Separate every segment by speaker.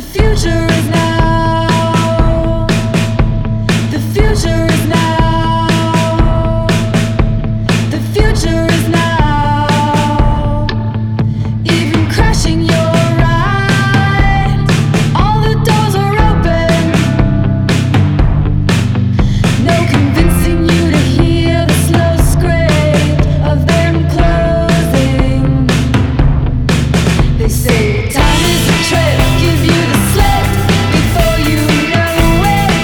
Speaker 1: future is now. The future is now. The future is now. Even crashing your ride, all the doors are open. No convincing you to hear the slow scrape of them closing. They say time is a trip, give you the slip before you know it.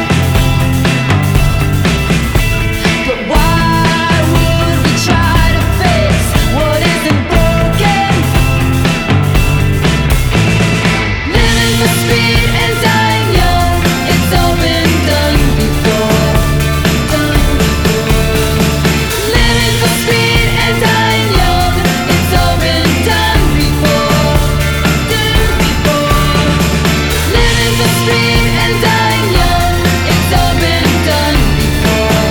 Speaker 1: But why would we try to fix what isn't broken? Living for speed and dying young, it's all been done before. Living for speed and dying young, it's all been done before. Living for speed and dying young, it's all been done before.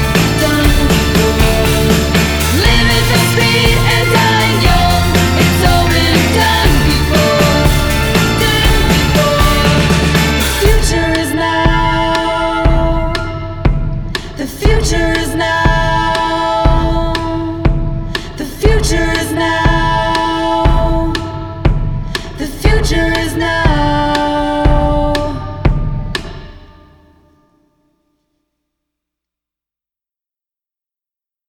Speaker 1: Living for speed and dying young, it's all been done before. The future is now. The future is now. The future is now. The future is now.